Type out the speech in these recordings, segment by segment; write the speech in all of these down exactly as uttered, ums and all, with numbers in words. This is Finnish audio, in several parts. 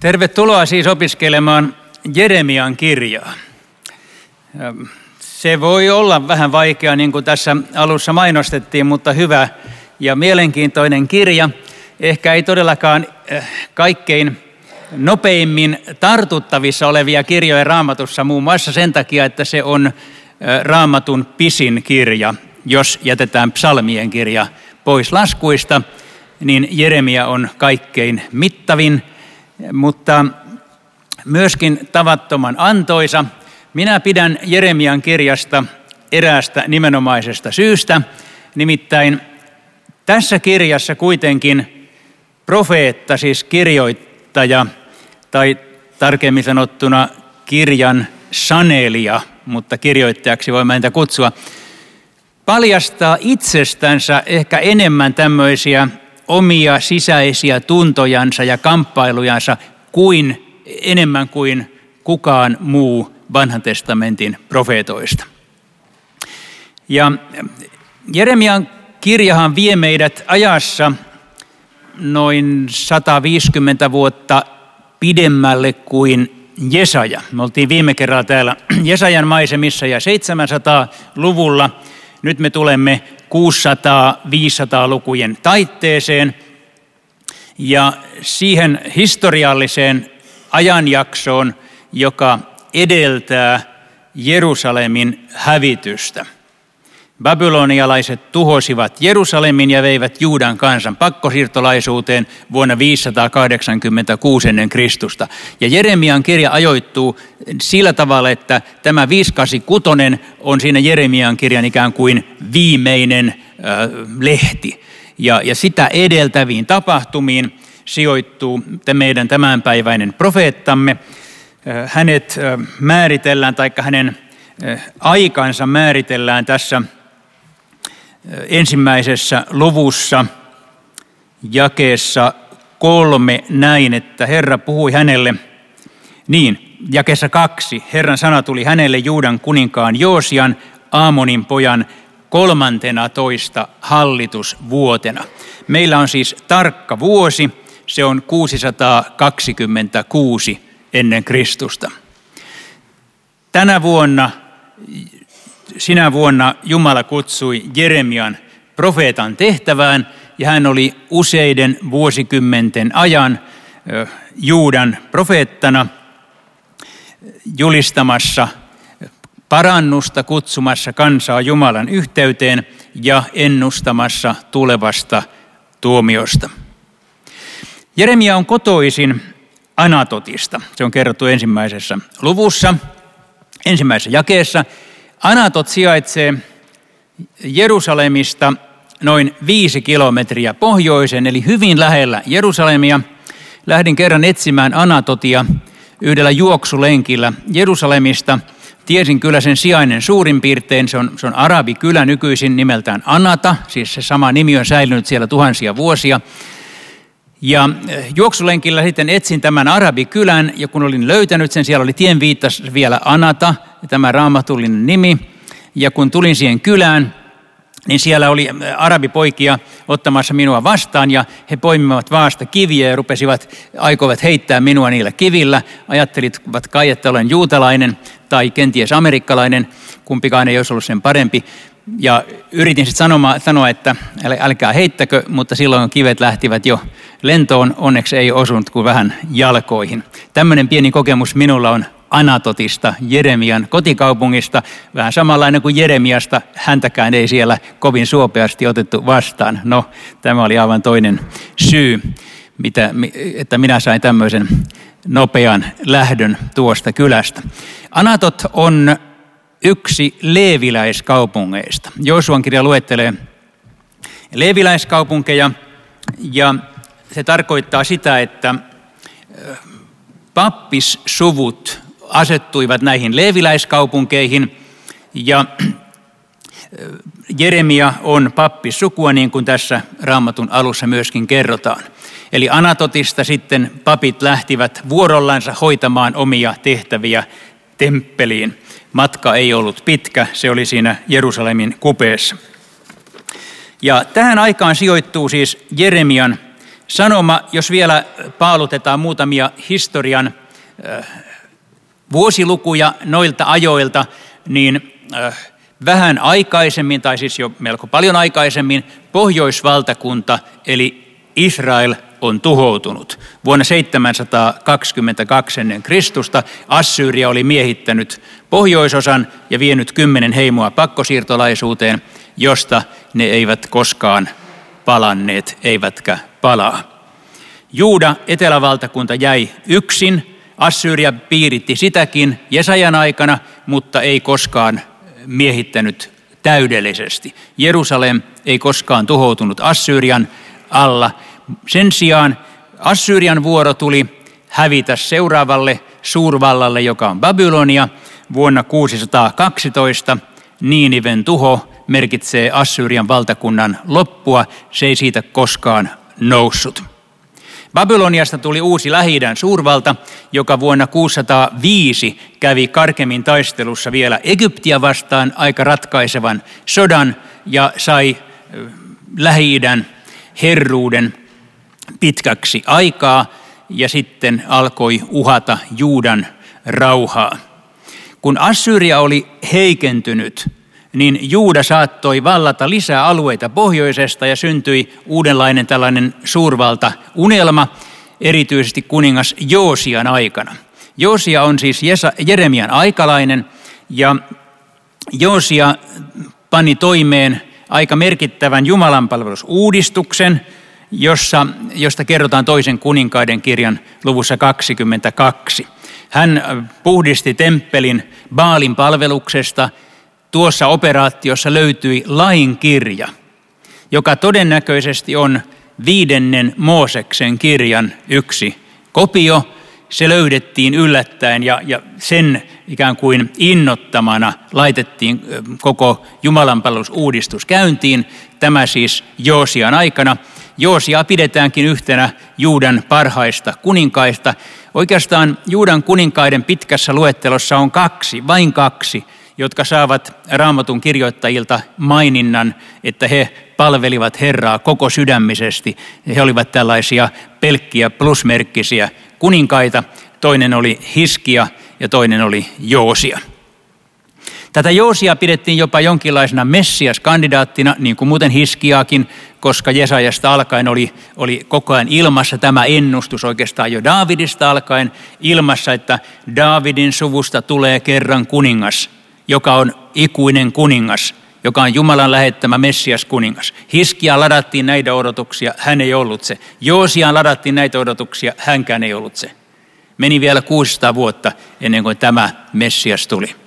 Tervetuloa siis opiskelemaan Jeremian kirjaa. Se voi olla vähän vaikea, niin kuin tässä alussa mainostettiin, mutta hyvä ja mielenkiintoinen kirja. Ehkä ei todellakaan kaikkein nopeimmin tartuttavissa olevia kirjoja Raamatussa, muun muassa sen takia, että se on Raamatun pisin kirja. Jos jätetään psalmien kirja pois laskuista, niin Jeremia on kaikkein mittavin, mutta myöskin tavattoman antoisa. Minä pidän Jeremian kirjasta eräästä nimenomaisesta syystä, nimittäin tässä kirjassa kuitenkin profeetta, siis kirjoittaja, tai tarkemmin sanottuna kirjan sanelija, mutta kirjoittajaksi voi häntä kutsua, paljastaa itsestänsä ehkä enemmän tämmöisiä omia sisäisiä tuntojansa ja kamppailujansa kuin enemmän kuin kukaan muu Vanhan testamentin profeetoista. Ja Jeremian kirjahan vie meidät ajassa noin sata viisikymmentä vuotta pidemmälle kuin Jesaja. Me oltiin viime kerralla täällä Jesajan maisemissa ja seitsemänsataa-luvulla. Nyt me tulemme kuusisataa-viisisataa-lukujen taitteeseen ja siihen historialliseen ajanjaksoon, joka edeltää Jerusalemin hävitystä. Babylonialaiset tuhosivat Jerusalemin ja veivät Juudan kansan pakkosiirtolaisuuteen vuonna viisisataakahdeksankymmentäkuusi ennen Kristusta. Ja Jeremian kirja ajoittuu sillä tavalla, että tämä viisisataakahdeksankymmentäkuusi on siinä Jeremian kirjan ikään kuin viimeinen äh, lehti. Ja, ja sitä edeltäviin tapahtumiin sijoittuu meidän tämänpäiväinen profeettamme. Äh, hänet äh, määritellään, taikka hänen äh, aikansa määritellään tässä ensimmäisessä luvussa jakeessa kolme näin, että Herra puhui hänelle, niin jakeessa kaksi, Herran sana tuli hänelle Juudan kuninkaan Joosian, Aamonin pojan kolmantena toista hallitusvuotena. Meillä on siis tarkka vuosi, se on kuusisataakaksikymmentäkuusi ennen Kristusta. Tänä vuonna Sinä vuonna Jumala kutsui Jeremian profeetan tehtävään ja hän oli useiden vuosikymmenten ajan Juudan profeettana julistamassa parannusta, kutsumassa kansaa Jumalan yhteyteen ja ennustamassa tulevasta tuomiosta. Jeremia on kotoisin Anatotista. Se on kerrottu ensimmäisessä luvussa, ensimmäisessä jakeessa. Anatot sijaitsee Jerusalemista noin viisi kilometriä pohjoisen, eli hyvin lähellä Jerusalemia. Lähdin kerran etsimään Anatotia yhdellä juoksulenkillä Jerusalemista. Tiesin kyllä sen sijainnin suurin piirtein. Se on, se on arabikylä nykyisin nimeltään Anata, siis se sama nimi on säilynyt siellä tuhansia vuosia. Ja juoksulenkillä sitten etsin tämän arabikylän, ja kun olin löytänyt sen, siellä oli tien viittas vielä Anata, tämä raamatullinen nimi. Ja kun tulin siihen kylään, niin siellä oli arabipoikia ottamassa minua vastaan, ja he poimivat vaasta kiviä ja rupesivat, aikoivat heittää minua niillä kivillä. Ajattelivat kai, että olen juutalainen tai kenties amerikkalainen, kumpikaan ei olisi ollut sen parempi. Ja yritin sitten sanoa, sanoa, että älkää heittäkö, mutta silloin kivet lähtivät jo lentoon, onneksi ei osunut kuin vähän jalkoihin. Tämmöinen pieni kokemus minulla on Anatotista, Jeremian kotikaupungista, vähän samanlainen kuin Jeremiasta, häntäkään ei siellä kovin suopeasti otettu vastaan. No, tämä oli aivan toinen syy, mitä, että minä sain tämmöisen nopean lähdön tuosta kylästä. Anatot on yksi leeviläiskaupungeista. Joosuan kirja luettelee leeviläiskaupunkeja, ja se tarkoittaa sitä, että pappissuvut asettuivat näihin leeviläiskaupunkeihin, ja Jeremia on pappissukua, niin kuin tässä Raamatun alussa myöskin kerrotaan. Eli Anatotista sitten papit lähtivät vuorollansa hoitamaan omia tehtäviä temppeliin. Matka ei ollut pitkä, se oli siinä Jerusalemin kupeessa. Ja tähän aikaan sijoittuu siis Jeremian sanoma, jos vielä paalutetaan muutamia historian äh, vuosilukuja noilta ajoilta, niin äh, vähän aikaisemmin, tai siis jo melko paljon aikaisemmin, pohjoisvaltakunta eli Israel on tuhoutunut. Vuonna seitsemänsataakaksikymmentäkaksi ennen Kristusta Assyria oli miehittänyt pohjoisosan ja vienyt kymmenen heimoa pakkosiirtolaisuuteen, josta ne eivät koskaan palanneet, eivätkä palaa. Juuda, etelävaltakunta, jäi yksin. Assyria piiritti sitäkin Jesajan aikana, mutta ei koskaan miehittänyt täydellisesti. Jerusalem ei koskaan tuhoutunut Assyrian alla. Sen sijaan Assyrian vuoro tuli hävitä seuraavalle suurvallalle, joka on Babylonia. Vuonna kuusisataakaksitoista Niiniven tuho merkitsee Assyrian valtakunnan loppua. Se ei siitä koskaan noussut. Babyloniasta tuli uusi Lähi-idän suurvalta, joka vuonna kuusisataaviisi kävi Karkemin taistelussa vielä Egyptiä vastaan aika ratkaisevan sodan ja sai Lähi-idän herruuden pitkäksi aikaa ja sitten alkoi uhata Juudan rauhaa. Kun Assyria oli heikentynyt, niin Juuda saattoi vallata lisää alueita pohjoisesta ja syntyi uudenlainen tällainen suurvalta-unelma, erityisesti kuningas Joosian aikana. Joosia on siis Jeremian aikalainen ja Joosia pani toimeen aika merkittävän jumalanpalvelusuudistuksen, jossa, josta kerrotaan toisen kuninkaiden kirjan luvussa kaksikymmentäkaksi. Hän puhdisti temppelin Baalin palveluksesta. Tuossa operaatiossa löytyi lainkirja, joka todennäköisesti on viidennen Mooseksen kirjan yksi kopio. Se löydettiin yllättäen ja, ja sen ikään kuin innottamana laitettiin koko jumalanpalvelusuudistus käyntiin. Tämä siis Joosian aikana. Joosiaa pidetäänkin yhtenä Juudan parhaista kuninkaista. Oikeastaan Juudan kuninkaiden pitkässä luettelossa on kaksi, vain kaksi, jotka saavat Raamatun kirjoittajilta maininnan, että he palvelivat Herraa koko sydämisesti. He olivat tällaisia pelkkiä plusmerkkisiä kuninkaita. Toinen oli Hiskia ja toinen oli Joosia. Tätä Joosia pidettiin jopa jonkinlaisena messiaskandidaattina, niin kuin muuten Hiskiaakin, koska Jesajasta alkaen oli, oli koko ajan ilmassa tämä ennustus oikeastaan jo Daavidista alkaen ilmassa, että Daavidin suvusta tulee kerran kuningas, joka on ikuinen kuningas, joka on Jumalan lähettämä Messias kuningas. Hiskiaan ladattiin näitä odotuksia, hän ei ollut se. Joosiaan ladattiin näitä odotuksia, hänkään ei ollut se. Meni vielä kuusisataa vuotta ennen kuin tämä Messias tuli.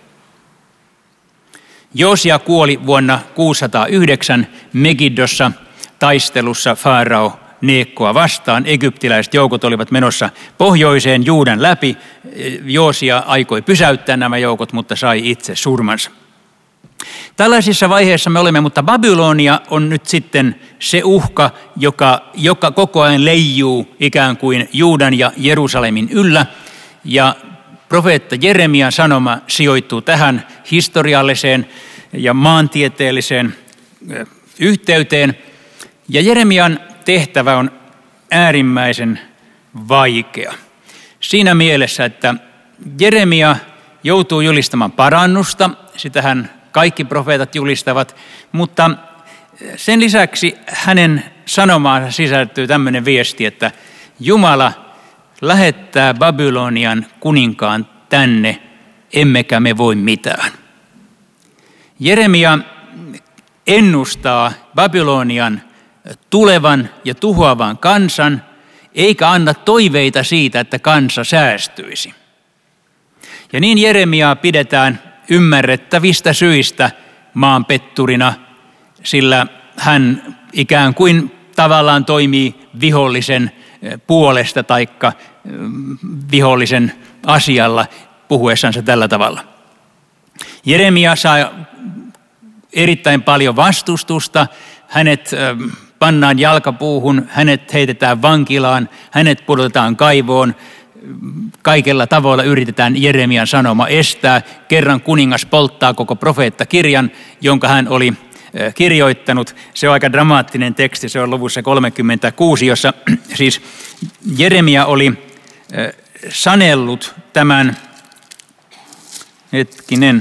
Joosia kuoli vuonna kuusisataayhdeksän Megiddossa taistelussa Faarao Neekkoa vastaan. Egyptiläiset joukot olivat menossa pohjoiseen Juudan läpi. Joosia aikoi pysäyttää nämä joukot, mutta sai itse surmansa. Tällaisissa vaiheissa me olemme, mutta Babylonia on nyt sitten se uhka, joka, joka koko ajan leijuu ikään kuin Juudan ja Jerusalemin yllä. Ja profeetta Jeremian sanoma sijoittuu tähän historialliseen ja maantieteelliseen yhteyteen. Ja Jeremian tehtävä on äärimmäisen vaikea. Siinä mielessä, että Jeremia joutuu julistamaan parannusta, sitähän kaikki profeetat julistavat, mutta sen lisäksi hänen sanomaansa sisältyy tämmöinen viesti, että Jumala lähettää Babylonian kuninkaan tänne, emmekä me voi mitään. Jeremia ennustaa Babylonian tulevan ja tuhoavan kansan, eikä anna toiveita siitä, että kansa säästyisi. Ja niin Jeremiaa pidetään ymmärrettävistä syistä maanpetturina, sillä hän ikään kuin tavallaan toimii vihollisen puolesta taikka vihollisen asialla puhuessansa tällä tavalla. Jeremia saa erittäin paljon vastustusta, hänet pannaan jalkapuuhun, hänet heitetään vankilaan, hänet pudotetaan kaivoon. Kaikella tavalla yritetään Jeremian sanoma estää. Kerran kuningas polttaa koko profeettakirjan, jonka hän oli kirjoittanut. Se on aika dramaattinen teksti, se on luvussa kolmekymmentäkuusi, jossa siis Jeremia oli sanellut tämän, hetkinen,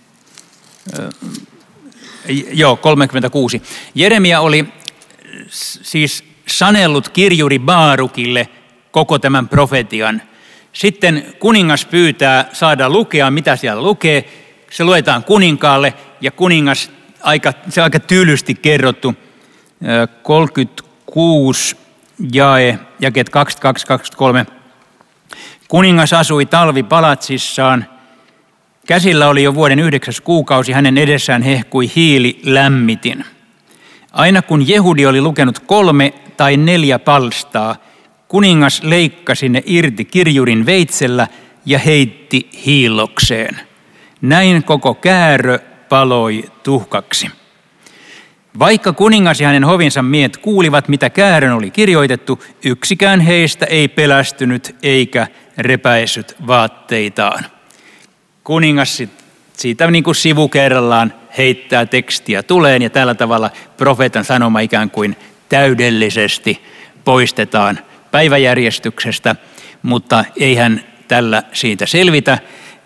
joo, kolmekymmentäkuusi. Jeremia oli siis sanellut kirjuri Baarukille koko tämän profetian. Sitten kuningas pyytää saada lukea, mitä siellä lukee. Se luetaan kuninkaalle ja kuningas, aika, se on aika tylysti kerrottu, kolmekymmentäkuusi jae, jakeet kaksikymmentäkaksi kaksikymmentäkolme. Kuningas asui talvipalatsissaan. Käsillä oli jo vuoden yhdeksäs kuukausi, hänen edessään hehkui hiililämmitin. Aina kun Jehudi oli lukenut kolme tai neljä palstaa, kuningas leikkasi ne irti kirjurin veitsellä ja heitti hiillokseen. Näin koko käärö paloi tuhkaksi. Vaikka kuningas ja hänen hovinsa miehet kuulivat, mitä käärön oli kirjoitettu, yksikään heistä ei pelästynyt eikä repäissyt vaatteitaan. Kuningas siitä niin kuin sivukerrallaan heittää tekstiä tuleen ja tällä tavalla profeetan sanoma ikään kuin täydellisesti poistetaan päiväjärjestyksestä, mutta eihän tällä siitä selvitä.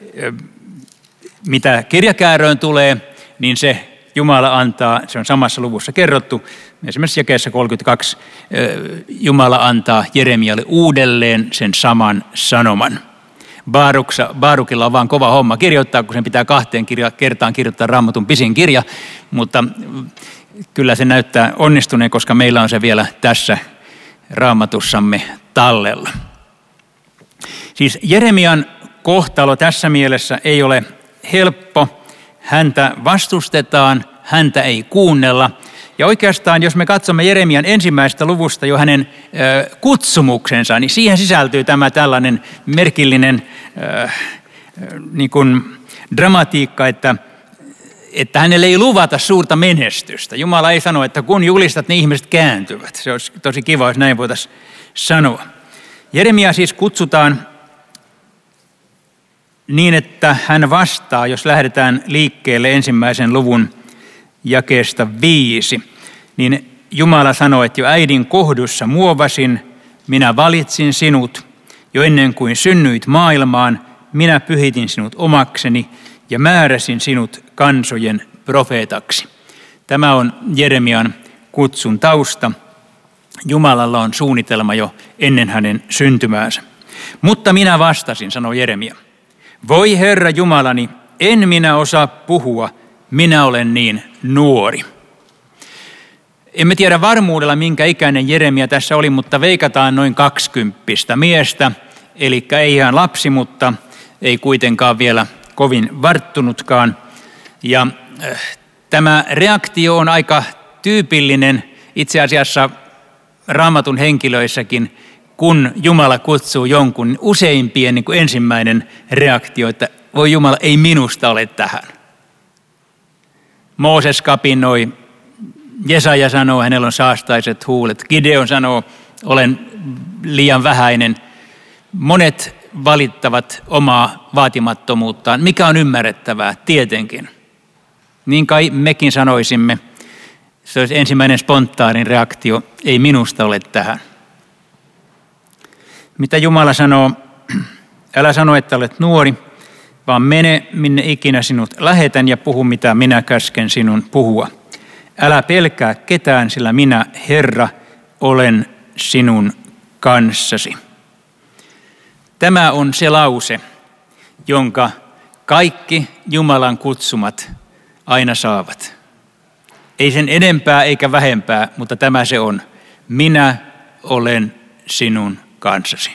Mitä kirjakääröön tulee, niin se Jumala antaa, se on samassa luvussa kerrottu, esimerkiksi jakeessa kolmekymmentäkaksi, Jumala antaa Jeremialle uudelleen sen saman sanoman. Baaruksa, Baarukilla on vaan kova homma kirjoittaa, kun sen pitää kahteen kirja, kertaan kirjoittaa Raamatun pisin kirja, mutta kyllä se näyttää onnistuneen, koska meillä on se vielä tässä Raamatussamme tallella. Siis Jeremian kohtalo tässä mielessä ei ole helppo. Häntä vastustetaan, häntä ei kuunnella. Ja oikeastaan, jos me katsomme Jeremian ensimmäisestä luvusta jo hänen ö, kutsumuksensa, niin siihen sisältyy tämä tällainen merkillinen ö, niin kuin dramatiikka, että, että hänelle ei luvata suurta menestystä. Jumala ei sano, että kun julistat, niin ihmiset kääntyvät. Se olisi tosi kiva, jos näin voitaisiin sanoa. Jeremia siis kutsutaan niin, että hän vastaa, jos lähdetään liikkeelle ensimmäisen luvun jakeesta viisi, niin Jumala sanoi, että jo äidin kohdussa muovasin, minä valitsin sinut, jo ennen kuin synnyit maailmaan, minä pyhitin sinut omakseni ja määräsin sinut kansojen profeetaksi. Tämä on Jeremian kutsun tausta. Jumalalla on suunnitelma jo ennen hänen syntymäänsä. Mutta minä vastasin, sanoi Jeremia. Voi Herra Jumalani, en minä osaa puhua, minä olen niin nuori. Emme tiedä varmuudella, minkä ikäinen Jeremia tässä oli, mutta veikataan noin kaksikymppistä miestä. Eli ei ihan lapsi, mutta ei kuitenkaan vielä kovin varttunutkaan. Ja äh, tämä reaktio on aika tyypillinen itse asiassa Raamatun henkilöissäkin, kun Jumala kutsuu jonkun, useimpien niin kuin ensimmäinen reaktio, että voi Jumala, ei minusta ole tähän. Mooses kapinoi, Jesaja sanoo, hänellä on saastaiset huulet. Gideon sanoo, olen liian vähäinen. Monet valittavat omaa vaatimattomuuttaan, mikä on ymmärrettävää, tietenkin. Niin kai mekin sanoisimme, se olisi ensimmäinen spontaanin reaktio, ei minusta ole tähän. Mitä Jumala sanoo, älä sano, että olet nuori, vaan mene minne ikinä sinut lähetän ja puhu mitä minä käsken sinun puhua. Älä pelkää ketään, sillä minä, Herra, olen sinun kanssasi. Tämä on se lause, jonka kaikki Jumalan kutsumat aina saavat. Ei sen enempää eikä vähempää, mutta tämä se on. Minä olen sinun kanssasi.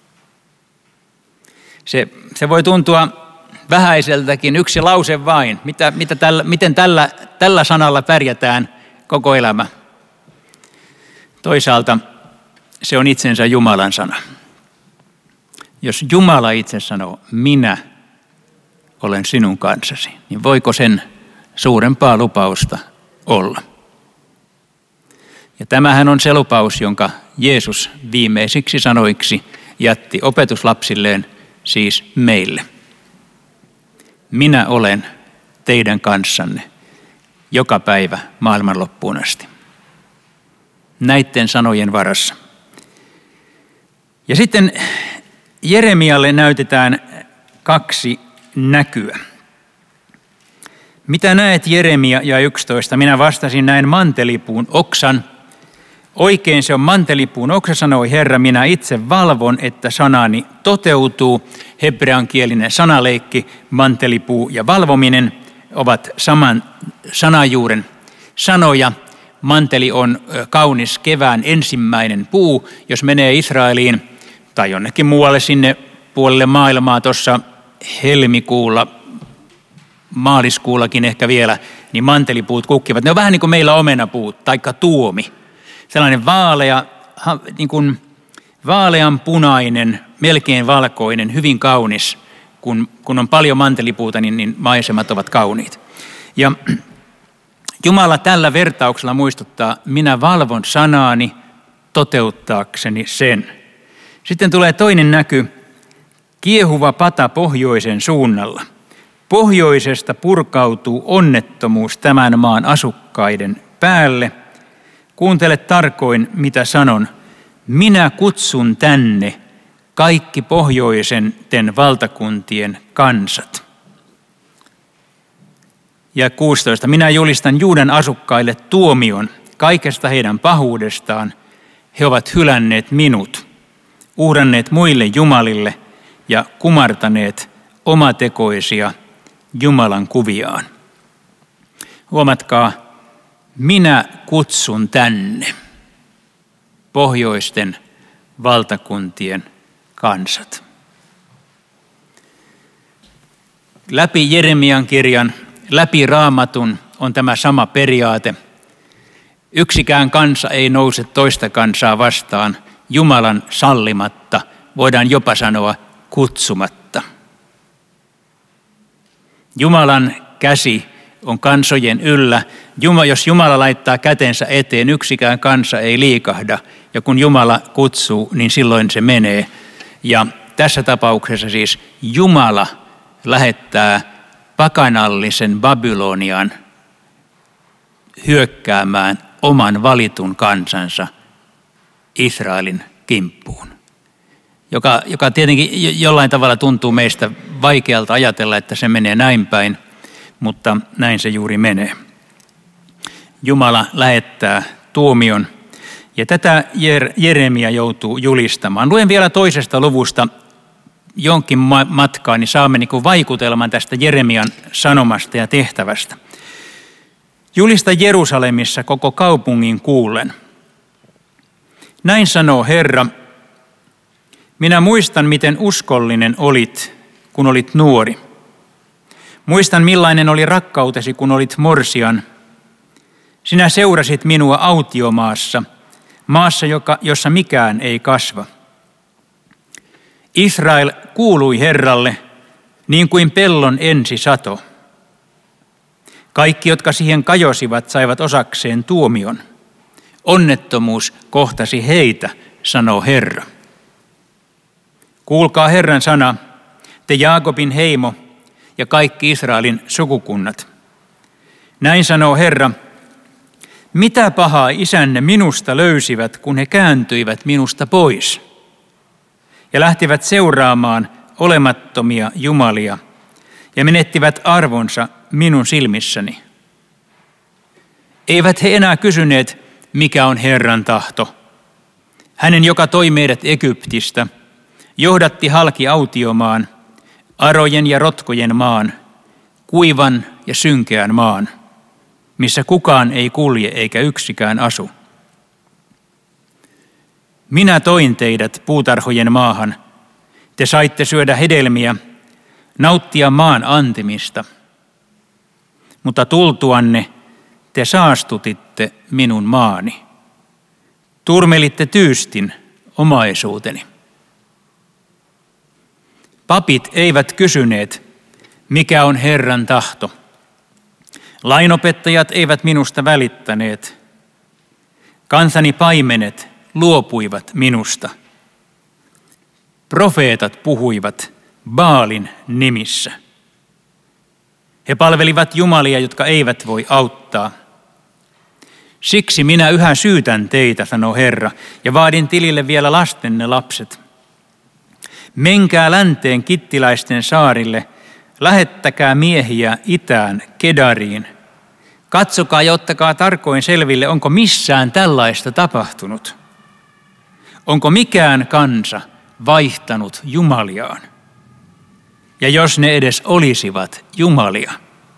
Se, se voi tuntua vähäiseltäkin, yksi lause vain. Mitä, mitä tällä, miten tällä, tällä sanalla pärjätään koko elämä? Toisaalta se on itsensä Jumalan sana. Jos Jumala itse sanoo, minä olen sinun kanssasi, niin voiko sen suurempaa lupausta olla? Ja tämähän on se lupaus, jonka Jeesus viimeisiksi sanoiksi jätti opetuslapsilleen, siis meille. Minä olen teidän kanssanne joka päivä maailman loppuun asti. Näiden sanojen varassa. Ja sitten Jeremialle näytetään kaksi näkyä. Mitä näet, Jeremia, ja yksitoista? Minä vastasin, näen mantelipuun oksan. Oikein se on mantelipuun oksa, sanoi Herra, minä itse valvon, että sanani toteutuu. Hebreankielinen sanaleikki, mantelipuu ja valvominen ovat saman sanajuuren sanoja. Manteli on kaunis kevään ensimmäinen puu. Jos menee Israeliin tai jonnekin muualle sinne puolelle maailmaa tuossa helmikuulla, maaliskuullakin ehkä vielä, niin mantelipuut kukkivat. Ne on vähän niin kuin meillä omenapuut, taikka tuomi. Sellainen vaalea, niin kuin vaaleanpunainen, melkein valkoinen, hyvin kaunis. Kun, kun on paljon mantelipuuta, niin, niin maisemat ovat kauniit. Ja Jumala tällä vertauksella muistuttaa, minä valvon sanaani toteuttaakseni sen. Sitten tulee toinen näky, kiehuva pata pohjoisen suunnalla. Pohjoisesta purkautuu onnettomuus tämän maan asukkaiden päälle. Kuuntele tarkoin, mitä sanon. Minä kutsun tänne kaikki pohjoisen valtakuntien kansat. Ja kuusitoista. Minä julistan Juudan asukkaille tuomion kaikesta heidän pahuudestaan. He ovat hylänneet minut, uhranneet muille jumalille ja kumartaneet omatekoisia Jumalan kuviaan. Huomatkaa, minä kutsun tänne pohjoisten valtakuntien kansat. Läpi Jeremian kirjan, läpi Raamatun on tämä sama periaate. Yksikään kansa ei nouse toista kansaa vastaan Jumalan sallimatta, voidaan jopa sanoa kutsumatta. Jumalan käsi on kansojen yllä. Jumala, jos Jumala laittaa kätensä eteen, yksikään kansa ei liikahda. Ja kun Jumala kutsuu, niin silloin se menee. Ja tässä tapauksessa siis Jumala lähettää pakanallisen Babylonian hyökkäämään oman valitun kansansa Israelin kimppuun. Joka, joka tietenkin jollain tavalla tuntuu meistä vaikealta ajatella, että se menee näin päin, mutta näin se juuri menee. Jumala lähettää tuomion, ja tätä Jeremia joutuu julistamaan. Luen vielä toisesta luvusta jonkin matkaa, niin saamme niin kuin vaikutelman tästä Jeremian sanomasta ja tehtävästä. Julista Jerusalemissa koko kaupungin kuullen. Näin sanoo Herra, minä muistan, miten uskollinen olit, kun olit nuori. Muistan, millainen oli rakkautesi, kun olit morsian. Sinä seurasit minua autiomaassa, maassa, joka, jossa mikään ei kasva. Israel kuului Herralle, niin kuin pellon ensisato. Kaikki, jotka siihen kajosivat, saivat osakseen tuomion. Onnettomuus kohtasi heitä, sanoo Herra. Kuulkaa Herran sana, te Jaakobin heimo ja kaikki Israelin sukukunnat. Näin sanoo Herra, mitä pahaa isänne minusta löysivät, kun he kääntyivät minusta pois ja lähtivät seuraamaan olemattomia jumalia ja menettivät arvonsa minun silmissäni. Eivät he enää kysyneet, mikä on Herran tahto. Hänen, joka toi meidät Egyptistä, johdatti halki autiomaan, arojen ja rotkojen maan, kuivan ja synkeän maan, missä kukaan ei kulje eikä yksikään asu. Minä toin teidät puutarhojen maahan. Te saitte syödä hedelmiä, nauttia maan antimista. Mutta tultuanne te saastutitte minun maani. Turmelitte tyystin omaisuuteni. Papit eivät kysyneet, mikä on Herran tahto. Lainopettajat eivät minusta välittäneet. Kansani paimenet luopuivat minusta. Profeetat puhuivat Baalin nimissä. He palvelivat jumalia, jotka eivät voi auttaa. Siksi minä yhä syytän teitä, sanoo Herra, ja vaadin tilille vielä lastenne lapset. Menkää länteen kittiläisten saarille, lähettäkää miehiä itään Kedariin. Katsokaa ja ottakaa tarkoin selville, onko missään tällaista tapahtunut. Onko mikään kansa vaihtanut jumaliaan? Ja jos ne edes olisivat jumalia.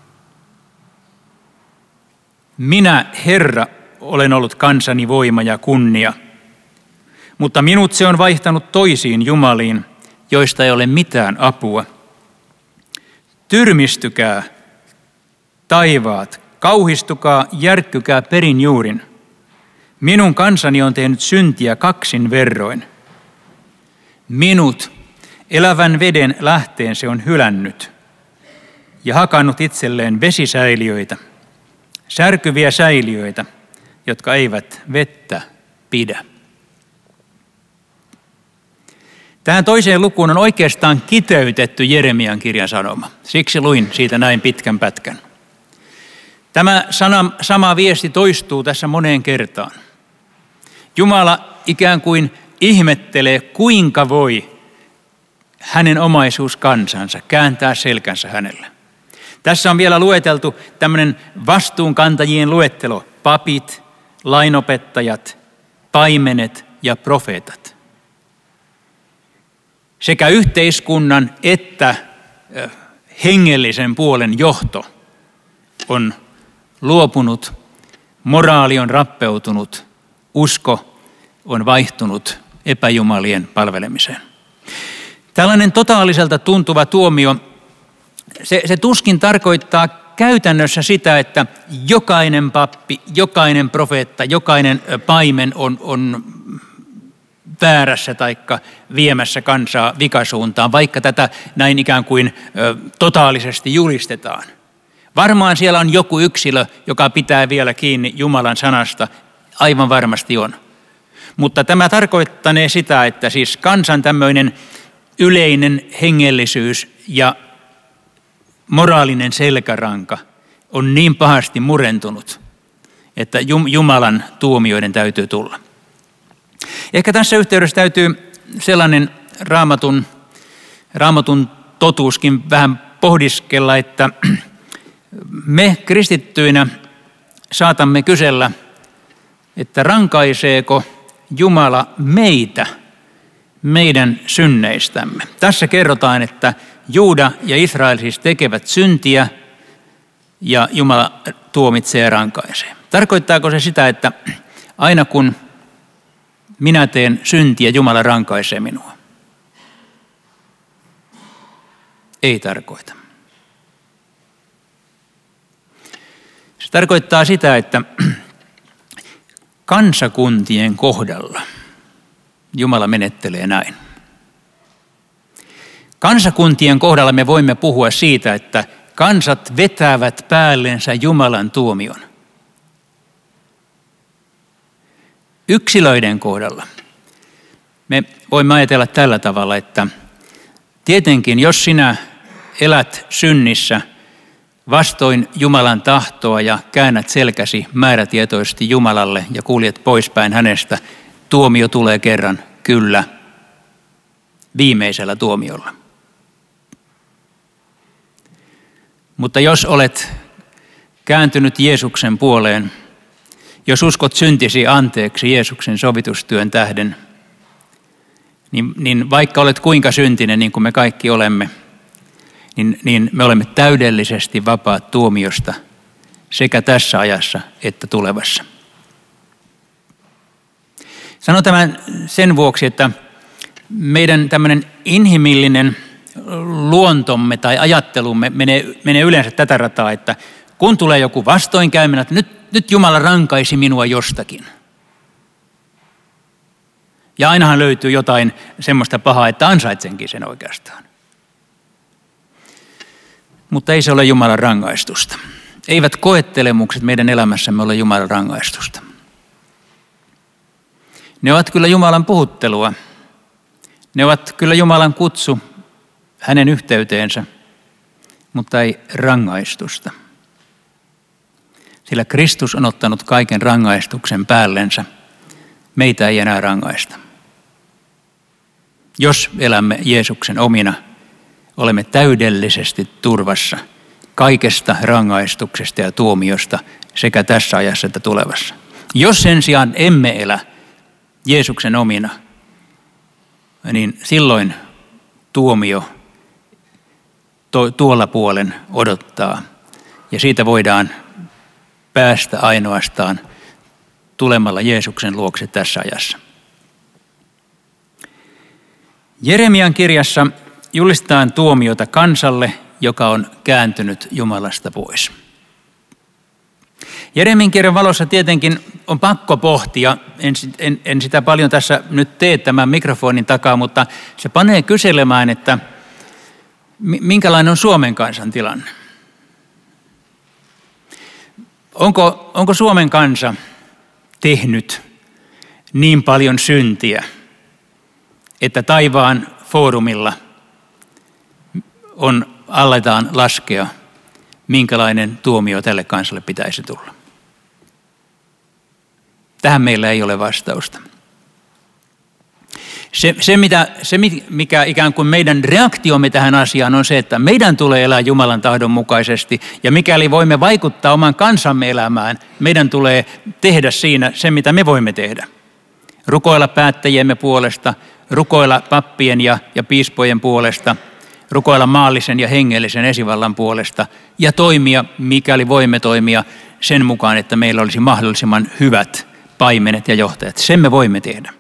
Minä, Herra, olen ollut kansani voima ja kunnia, mutta minut se on vaihtanut toisiin jumaliin, joista ei ole mitään apua. Tyrmistykää, taivaat, kauhistukaa, järkkykää perin juurin. Minun kansani on tehnyt syntiä kaksin verroin. Minut, elävän veden lähteen se on hylännyt ja hakannut itselleen vesisäiliöitä, särkyviä säiliöitä, jotka eivät vettä pidä. Tähän toiseen lukuun on oikeastaan kiteytetty Jeremian kirjan sanoma. Siksi luin siitä näin pitkän pätkän. Tämä sana, sama viesti toistuu tässä moneen kertaan. Jumala ikään kuin ihmettelee, kuinka voi hänen omaisuuskansansa kääntää selkänsä hänelle. Tässä on vielä lueteltu tämmöinen vastuunkantajien luettelo. Papit, lainopettajat, paimenet ja profeetat. Sekä yhteiskunnan että hengellisen puolen johto on luopunut, moraali on rappeutunut, usko on vaihtunut epäjumalien palvelemiseen. Tällainen totaaliselta tuntuva tuomio, se, se tuskin tarkoittaa käytännössä sitä, että jokainen pappi, jokainen profeetta, jokainen paimen on, on väärässä taikka viemässä kansaa vikasuuntaan, vaikka tätä näin ikään kuin ö, totaalisesti julistetaan. Varmaan siellä on joku yksilö, joka pitää vielä kiinni Jumalan sanasta, aivan varmasti on. Mutta tämä tarkoittanee sitä, että siis kansan tämmöinen yleinen hengellisyys ja moraalinen selkäranka on niin pahasti murentunut, että Jumalan tuomioiden täytyy tulla. Ehkä tässä yhteydessä täytyy sellainen raamatun, raamatun totuuskin vähän pohdiskella, että me kristittyinä saatamme kysellä, että rankaiseeko Jumala meitä meidän synneistämme. Tässä kerrotaan, että Juuda ja Israel siis tekevät syntiä ja Jumala tuomitsee ja rankaisee. Tarkoittaako se sitä, että aina kun minä teen syntiä, Jumala rankaisee minua? Ei tarkoita. Se tarkoittaa sitä, että kansakuntien kohdalla Jumala menettelee näin. Kansakuntien kohdalla me voimme puhua siitä, että kansat vetävät päällensä Jumalan tuomion. Yksilöiden kohdalla me voimme ajatella tällä tavalla, että tietenkin jos sinä elät synnissä vastoin Jumalan tahtoa ja käännät selkäsi määrätietoisesti Jumalalle ja kuljet poispäin hänestä, tuomio tulee kerran, kyllä, viimeisellä tuomiolla. Mutta jos olet kääntynyt Jeesuksen puoleen, jos uskot syntisi anteeksi Jeesuksen sovitustyön tähden, niin, niin vaikka olet kuinka syntinen, niin kuin me kaikki olemme, niin, niin me olemme täydellisesti vapaat tuomiosta sekä tässä ajassa että tulevassa. Sanon tämän sen vuoksi, että meidän tämmöinen inhimillinen luontomme tai ajattelumme menee, menee yleensä tätä rataa, että kun tulee joku vastoinkäyminen, että nyt, nyt Jumala rankaisi minua jostakin. Ja ainahan löytyy jotain semmoista pahaa, että ansaitsenkin sen oikeastaan. Mutta ei se ole Jumalan rangaistusta. Eivät koettelemukset meidän elämässämme ole Jumalan rangaistusta. Ne ovat kyllä Jumalan puhuttelua. Ne ovat kyllä Jumalan kutsu hänen yhteyteensä. mutta ei rangaistusta. Sillä Kristus on ottanut kaiken rangaistuksen päällensä. Meitä ei enää rangaista. Jos elämme Jeesuksen omina, olemme täydellisesti turvassa kaikesta rangaistuksesta ja tuomiosta sekä tässä ajassa että tulevassa. Jos sen sijaan emme elä Jeesuksen omina, niin silloin tuomio tuolla puolen odottaa. Ja siitä voidaan päästä ainoastaan tulemalla Jeesuksen luokse tässä ajassa. Jeremian kirjassa julistetaan tuomiota kansalle, joka on kääntynyt Jumalasta pois. Jeremian kirjan valossa tietenkin on pakko pohtia, en, en, en sitä paljon tässä nyt tee tämän mikrofonin takaa, mutta se panee kyselemään, että minkälainen on Suomen kansan tilanne. Onko, onko Suomen kansa tehnyt niin paljon syntiä, että taivaan foorumilla on, aletaan laskea, minkälainen tuomio tälle kansalle pitäisi tulla? Tähän meillä ei ole vastausta. Se, se, mitä, se, mikä ikään kuin meidän reaktiomme tähän asiaan on se, että meidän tulee elää Jumalan tahdon mukaisesti. Ja mikäli voimme vaikuttaa oman kansamme elämään, meidän tulee tehdä siinä se, mitä me voimme tehdä. Rukoilla päättäjiemme puolesta, rukoilla pappien ja, ja piispojen puolesta, rukoilla maallisen ja hengellisen esivallan puolesta ja toimia, mikäli voimme toimia sen mukaan, että meillä olisi mahdollisimman hyvät paimenet ja johtajat. Sen me voimme tehdä.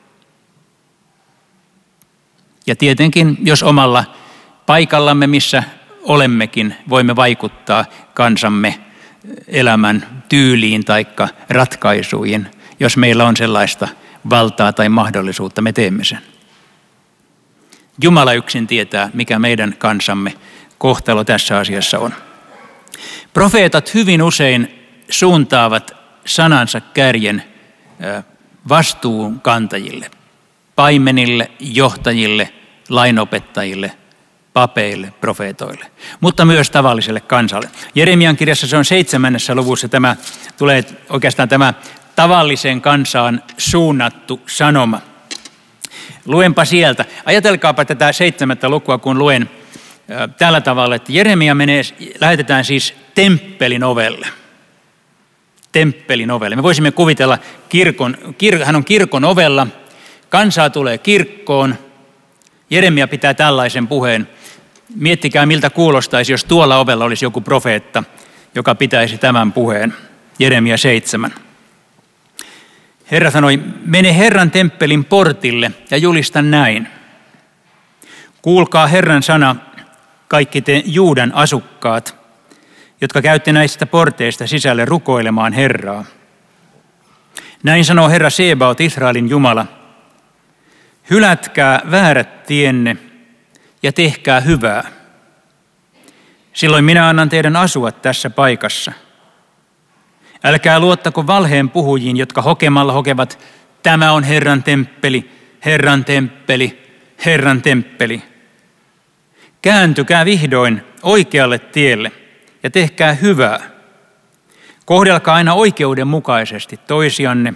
Ja tietenkin, jos omalla paikallamme, missä olemmekin, voimme vaikuttaa kansamme elämän tyyliin tai ratkaisuihin, jos meillä on sellaista valtaa tai mahdollisuutta, me teemme sen. Jumala yksin tietää, mikä meidän kansamme kohtalo tässä asiassa on. Profeetat hyvin usein suuntaavat sanansa kärjen vastuunkantajille, paimenille, johtajille, lainopettajille, papeille, profeetoille, mutta myös tavalliselle kansalle. Jeremian kirjassa se on seitsemännessä luvussa tämä, tulee oikeastaan tämä tavalliseen kansaan suunnattu sanoma. Luenpa sieltä. Ajatelkaapa tätä seitsemättä lukua, kun luen äh, tällä tavalla, että Jeremia menee, lähetetään siis temppelin ovelle. Temppelin ovelle. Me voisimme kuvitella, kirkon, kir, hän on kirkon ovella, kansaa tulee kirkkoon. Jeremia pitää tällaisen puheen. Miettikää, miltä kuulostaisi, jos tuolla ovella olisi joku profeetta, joka pitäisi tämän puheen. Jeremia seitsemän. Herra sanoi, mene Herran temppelin portille ja julista näin. Kuulkaa Herran sana, kaikki te Juudan asukkaat, jotka käytte näistä porteista sisälle rukoilemaan Herraa. Näin sanoo Herra Sebaot, Israelin Jumala. Hylätkää väärät tienne ja tehkää hyvää. Silloin minä annan teidän asua tässä paikassa. Älkää luottako valheen puhujiin, jotka hokemalla hokevat, tämä on Herran temppeli, Herran temppeli, Herran temppeli. Kääntykää vihdoin oikealle tielle ja tehkää hyvää. Kohdelkaa aina oikeudenmukaisesti toisianne.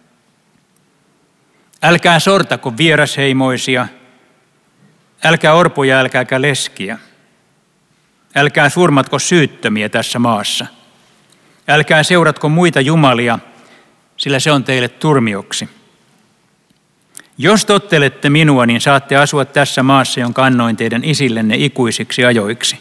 Älkää sortako vierasheimoisia, älkää orpoja, älkääkä leskiä. Älkää surmatko syyttömiä tässä maassa. Älkää seuratko muita jumalia, sillä se on teille turmioksi. Jos tottelette minua, niin saatte asua tässä maassa, jonka annoin teidän isillenne ikuisiksi ajoiksi.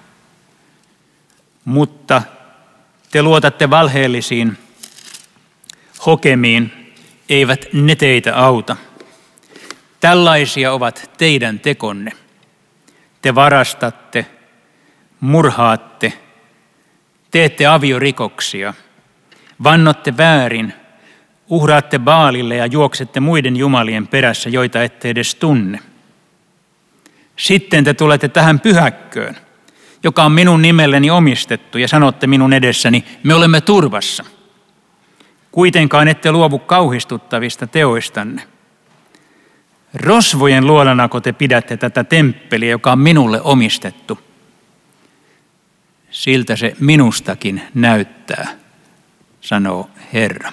Mutta te luotatte valheellisiin hokemiin, eivät ne teitä auta. Tällaisia ovat teidän tekonne. Te varastatte, murhaatte, teette aviorikoksia, vannotte väärin, uhraatte Baalille ja juoksette muiden jumalien perässä, joita ette edes tunne. Sitten te tulette tähän pyhäkköön, joka on minun nimelleni omistettu, ja sanotte minun edessäni, me olemme turvassa. Kuitenkaan ette luovu kauhistuttavista teoistanne. Rosvojen luolanako te pidätte tätä temppeliä, joka on minulle omistettu. siltä se minustakin näyttää, sanoo Herra.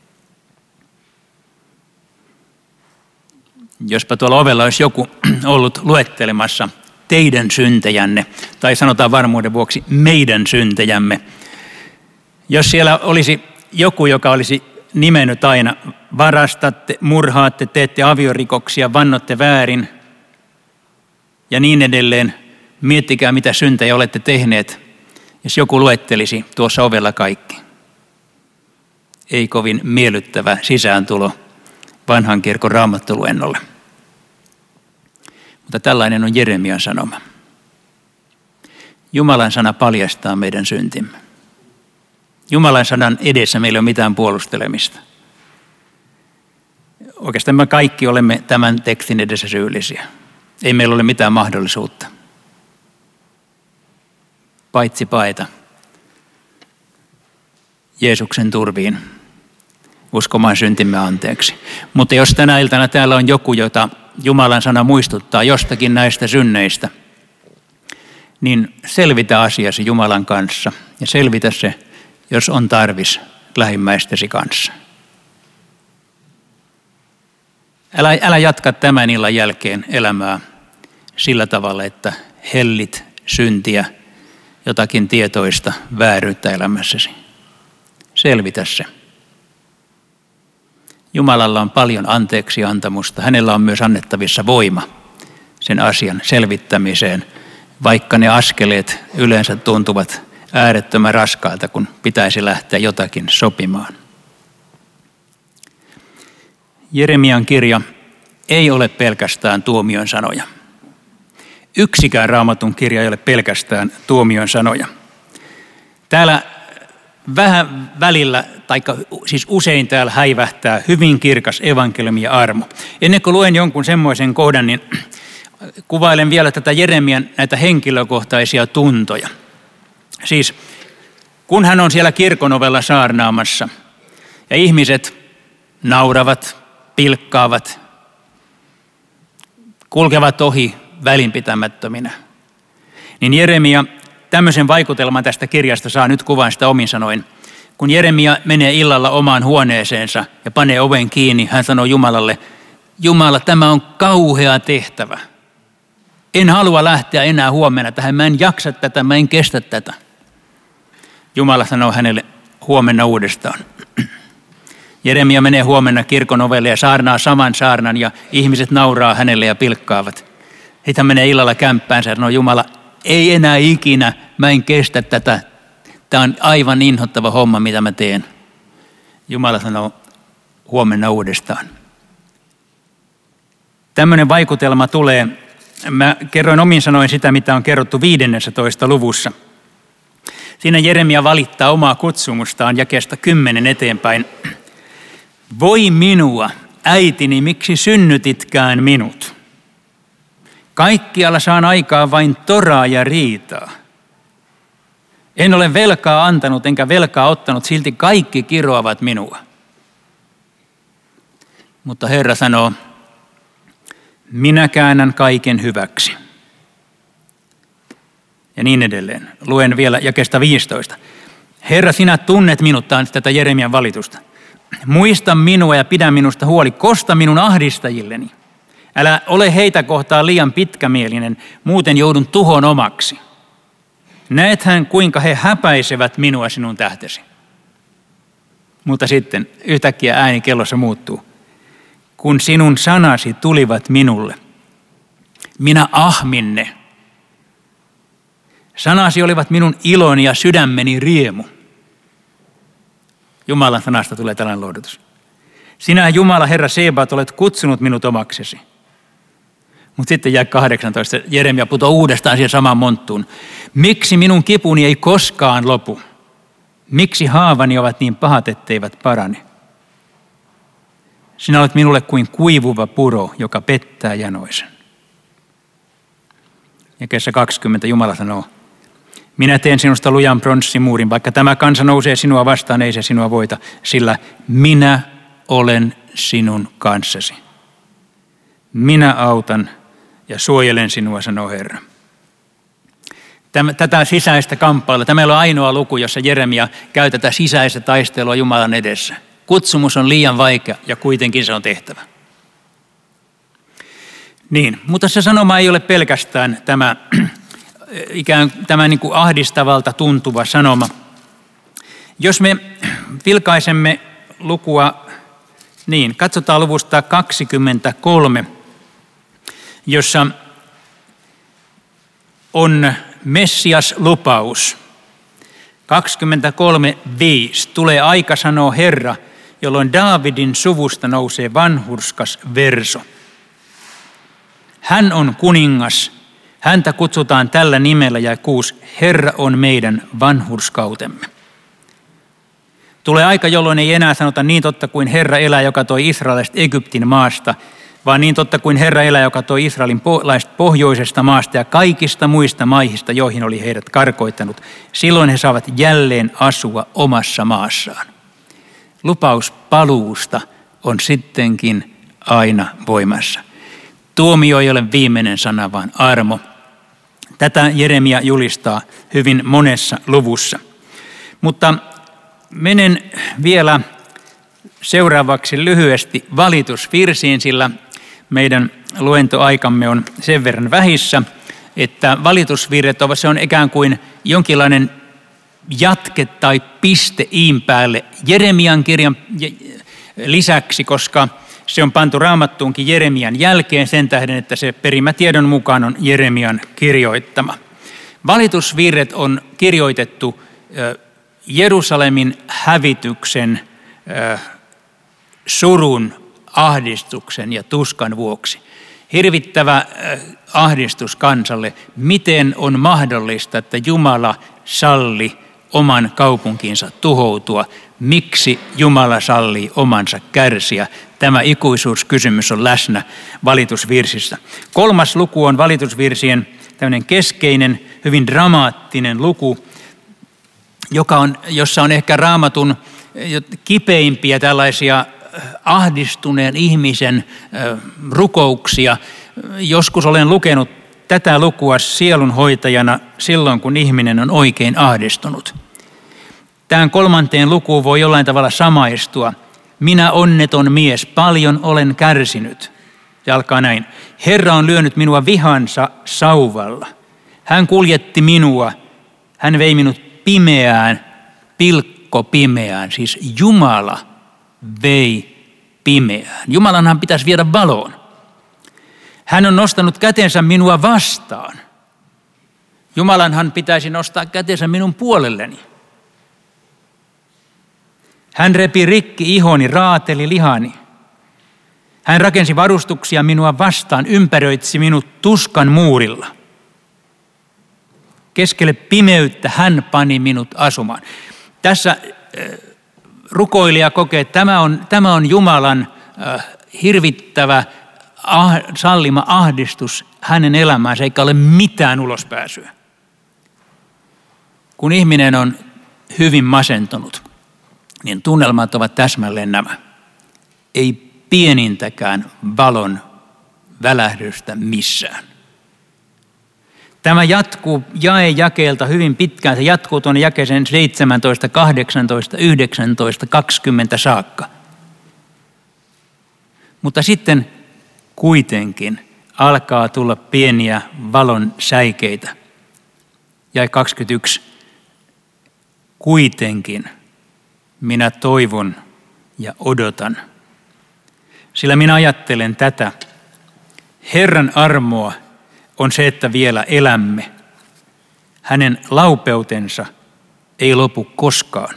Jospa tuolla ovella olisi joku ollut luettelemassa teidän syntejänne, tai sanotaan varmuuden vuoksi meidän syntejämme. Jos siellä olisi joku, joka olisi nimennyt aina, varastatte, murhaatte, teette aviorikoksia, vannotte väärin ja niin edelleen, miettikää mitä syntejä olette tehneet, jos joku luettelisi tuossa ovella kaikki. Ei kovin miellyttävä sisääntulo vanhan kirkon raamattoluennolle. Mutta tällainen on Jeremian sanoma. Jumalan sana paljastaa meidän syntimme. Jumalan sanan edessä meillä ei ole mitään puolustelemista. Oikeastaan me kaikki olemme tämän tekstin edessä syyllisiä. Ei meillä ole mitään mahdollisuutta. Paitsi paeta Jeesuksen turviin uskomaan syntimme anteeksi. Mutta jos tänä iltana täällä on joku, jota Jumalan sana muistuttaa jostakin näistä synneistä, niin selvitä asiasi Jumalan kanssa ja selvitä se, jos on tarvis lähimmäistesi kanssa. Älä, älä jatka tämän illan jälkeen elämää sillä tavalla, että hellit syntiä, jotakin tietoista vääryyttä elämässäsi. Selvitä se. Jumalalla on paljon anteeksi antamusta. Hänellä on myös annettavissa voima sen asian selvittämiseen, vaikka ne askeleet yleensä tuntuvat äärettömän raskaalta, kun pitäisi lähteä jotakin sopimaan. Jeremian kirja ei ole pelkästään tuomion sanoja. Yksikään Raamatun kirja ei ole pelkästään tuomion sanoja. Täällä vähän välillä, tai siis usein täällä häivähtää hyvin kirkas evankeliumi ja armo. Ennen kuin luen jonkun semmoisen kohdan, niin kuvailen vielä tätä Jeremian näitä henkilökohtaisia tuntoja. Siis kun hän on siellä kirkon ovella saarnaamassa ja ihmiset nauravat, pilkkaavat, kulkevat ohi välinpitämättöminä, niin Jeremia tämmöisen vaikutelman tästä kirjasta saa nyt kuvan sitä omin sanoin. Kun Jeremia menee illalla omaan huoneeseensa ja panee oven kiinni, hän sanoo Jumalalle, Jumala, tämä on kauhea tehtävä. En halua lähteä enää huomenna tähän, mä en jaksa tätä, mä en kestä tätä. Jumala sanoo hänelle huomenna uudestaan. Jeremia menee huomenna kirkon ovelle ja saarnaa saman saarnan ja ihmiset nauraa hänelle ja pilkkaavat. Sitten hän menee illalla kämppäänsä ja sanoo, Jumala, ei enää ikinä, mä en kestä tätä. Tämä on aivan inhottava homma, mitä mä teen. Jumala sanoo huomenna uudestaan. Tämmöinen vaikutelma tulee, mä kerroin omin sanoin sitä, mitä on kerrottu viidennentoista luvussa. Siinä Jeremia valittaa omaa kutsumustaan jakeesta kymmenen eteenpäin. Voi minua, äitini, miksi synnytitkään minut? Kaikkialla saan aikaa vain toraa ja riitaa. En ole velkaa antanut enkä velkaa ottanut, silti kaikki kiroavat minua. Mutta Herra sanoo, minä käännän kaiken hyväksi. Ja niin edelleen. Luen vielä jakeesta viisitoista. Herra, sinä tunnet minut, tämä on tätä Jeremian valitusta. Muista minua ja pidä minusta huoli, kosta minun ahdistajilleni. Älä ole heitä kohtaan liian pitkämielinen, muuten joudun tuhon omaksi. Näethän, kuinka he häpäisevät minua sinun tähtesi. Mutta sitten yhtäkkiä ääni kellossa muuttuu. Kun sinun sanasi tulivat minulle, minä ahmin ne. Sanasi olivat minun iloni ja sydämeni riemu. Jumalan sanasta tulee tällainen lohdutus. Sinä, Jumala, Herra Sebaot, olet kutsunut minut omaksesi. Mutta sitten jää kahdeksantoista. Jeremia putoo uudestaan siihen samaan monttuun. Miksi minun kipuni ei koskaan lopu? Miksi haavani ovat niin pahat, etteivät parane? Sinä olet minulle kuin kuivuva puro, joka pettää janoisen. Ja kesä kaksikymmentä Jumala sanoo, minä teen sinusta lujan pronssimuurin, vaikka tämä kansa nousee sinua vastaan, ei se sinua voita, sillä minä olen sinun kanssasi. Minä autan ja suojelen sinua, sanoo Herra. tätä sisäistä kamppailua. Tämä on ainoa luku, jossa Jeremia käy tätä sisäistä taistelua Jumalan edessä. Kutsumus on liian vaikea ja kuitenkin se on tehtävä. Niin, mutta se sanoma ei ole pelkästään tämä ikään tämä niin kuin ahdistavalta tuntuva sanoma. Jos me vilkaisemme lukua, niin katsotaan luvusta kaksikymmentäkolme, jossa on Messias-lupaus. kaksikymmentäkolme viisi. Tulee aika, sanoo Herra, jolloin Daavidin suvusta nousee vanhurskas verso. Hän on kuningas. Häntä kutsutaan tällä nimellä ja kuusi. Herra on meidän vanhurskautemme. Tulee aika, jolloin ei enää sanota niin totta kuin Herra elää, joka toi israelaiset Egyptin maasta, vaan niin totta kuin Herra elää, joka toi israelilaiset pohjoisesta maasta ja kaikista muista maihista, joihin oli heidät karkoittanut. Silloin he saavat jälleen asua omassa maassaan. Lupaus paluusta on sittenkin aina voimassa. Tuomio ei ole viimeinen sana, vaan armo. Tätä Jeremia julistaa hyvin monessa luvussa. Mutta menen vielä seuraavaksi lyhyesti valitusvirsiin, sillä meidän luentoaikamme on sen verran vähissä, että valitusvirret ovat, se on ikään kuin jonkinlainen jatke tai piste iin päälle Jeremian kirjan lisäksi, koska se on pantu Raamattuunkin Jeremian jälkeen sen tähden, että se perimätiedon mukaan on Jeremian kirjoittama. Valitusvirret on kirjoitettu Jerusalemin hävityksen, surun, ahdistuksen ja tuskan vuoksi. Hirvittävä ahdistus kansalle. Miten on mahdollista, että Jumala salli oman kaupunkinsa tuhoutua? Miksi Jumala sallii omansa kärsiä? Tämä ikuisuuskysymys on läsnä valitusvirsissä. Kolmas luku on valitusvirsien tämmöinen keskeinen, hyvin dramaattinen luku, joka on, jossa on ehkä Raamatun kipeimpiä tällaisia ahdistuneen ihmisen rukouksia. Joskus olen lukenut tätä lukua sielunhoitajana silloin, kun ihminen on oikein ahdistunut. Tähän kolmanteen lukuun voi jollain tavalla samaistua. Minä onneton mies, paljon olen kärsinyt. Se alkaa näin. Herra on lyönyt minua vihansa sauvalla. Hän kuljetti minua, hän vei minut pimeään, pilkko pimeään. Siis Jumala vei pimeään. Jumalanhan pitäisi viedä valoon. Hän on nostanut kätensä minua vastaan. Jumalanhan pitäisi nostaa kätensä minun puolelleni. Hän repi rikki ihoni, raateli lihani. Hän rakensi varustuksia minua vastaan, ympäröitsi minut tuskan muurilla. Keskelle pimeyttä hän pani minut asumaan. Tässä äh, rukoilija kokee, että tämä on, tämä on Jumalan äh, hirvittävä ah, sallima ahdistus hänen elämäänsä, eikä ole mitään ulospääsyä. Kun ihminen on hyvin masentunut, niin tunnelmat ovat täsmälleen nämä. Ei pienintäkään valon välähdystä missään. Tämä jatkuu jae jakeelta hyvin pitkään. Se jatkuu tuonne jakeeseen seitsemäntoista, kahdeksantoista, yhdeksäntoista, kaksikymmentä saakka. Mutta sitten kuitenkin alkaa tulla pieniä valon säikeitä. Jae kaksikymmentäyksi. Kuitenkin minä toivon ja odotan, sillä minä ajattelen tätä. Herran armoa on se, että vielä elämme. Hänen laupeutensa ei lopu koskaan.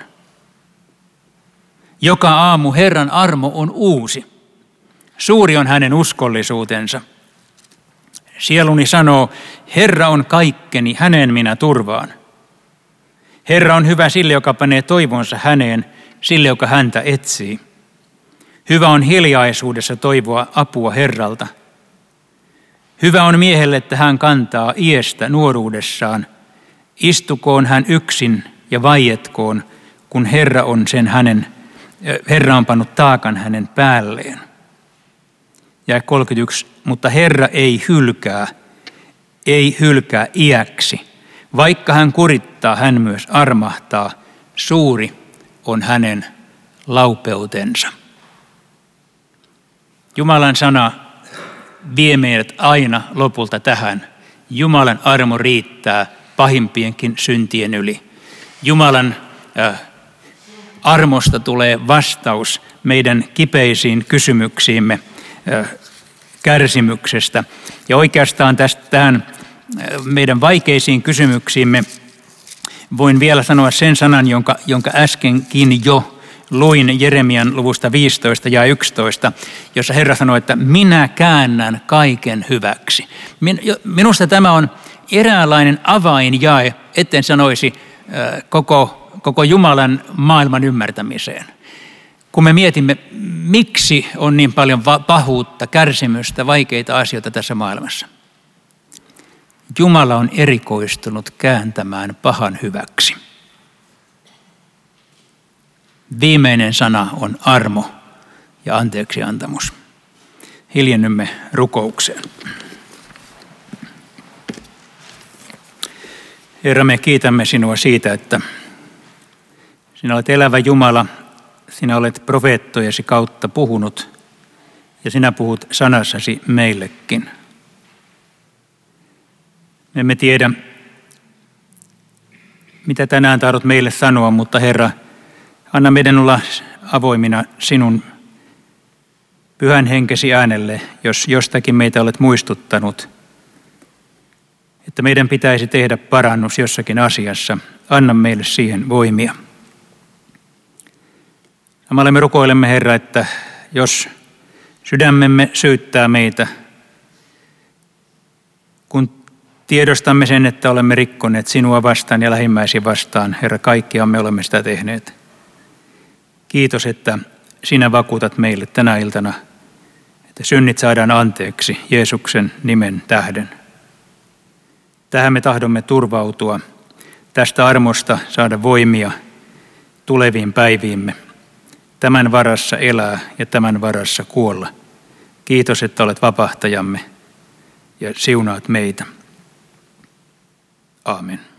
Joka aamu Herran armo on uusi. Suuri on hänen uskollisuutensa. Sieluni sanoo, Herra on kaikkeni, häneen minä turvaan. Herra on hyvä sille, joka panee toivonsa häneen, sille, joka häntä etsii. Hyvä on hiljaisuudessa toivoa apua Herralta. Hyvä on miehelle, että hän kantaa iestä nuoruudessaan. Istukoon hän yksin ja vaietkoon, kun Herra on sen hänen, Herra on pannut taakan hänen päälleen. Ja kolmekymmentäyksi, mutta Herra ei hylkää, ei hylkää iäksi, Vaikka hän kurittaa, hän myös armahtaa. Suuri on hänen laupeutensa. Jumalan sana vie meidät aina lopulta tähän. Jumalan armo riittää pahimpienkin syntien yli. Jumalan äh, armosta tulee vastaus meidän kipeisiin kysymyksiimme äh, kärsimyksestä. Ja oikeastaan tästä tähän äh, meidän vaikeisiin kysymyksiimme voin vielä sanoa sen sanan, jonka, jonka äskenkin jo luin Jeremian luvusta viisitoista ja yksitoista, jossa Herra sanoi, että minä käännän kaiken hyväksi. Minusta tämä on eräänlainen avainjae, etten sanoisi koko, koko Jumalan maailman ymmärtämiseen. Kun me mietimme, miksi on niin paljon pahuutta, kärsimystä, vaikeita asioita tässä maailmassa. Jumala on erikoistunut kääntämään pahan hyväksi. Viimeinen sana on armo ja anteeksiantamus. Hiljennymme rukoukseen. Herra, me kiitämme sinua siitä, että sinä olet elävä Jumala, sinä olet profeettojesi kautta puhunut ja sinä puhut sanassasi meillekin. Me emme tiedä, mitä tänään tahdot meille sanoa, mutta Herra, anna meidän olla avoimina sinun pyhän henkesi äänelle, jos jostakin meitä olet muistuttanut, että meidän pitäisi tehdä parannus jossakin asiassa. Anna meille siihen voimia. Samalla me rukoilemme, Herra, että jos sydämemme syyttää meitä, kun tiedostamme sen, että olemme rikkoneet sinua vastaan ja lähimmäisiä vastaan, Herra, kaikkia me olemme sitä tehneet. Kiitos, että sinä vakuutat meille tänä iltana, että synnit saadaan anteeksi Jeesuksen nimen tähden. Tähän me tahdomme turvautua, tästä armosta saada voimia tuleviin päiviimme. Tämän varassa elää ja tämän varassa kuolla. Kiitos, että olet vapahtajamme ja siunaat meitä. Aamen.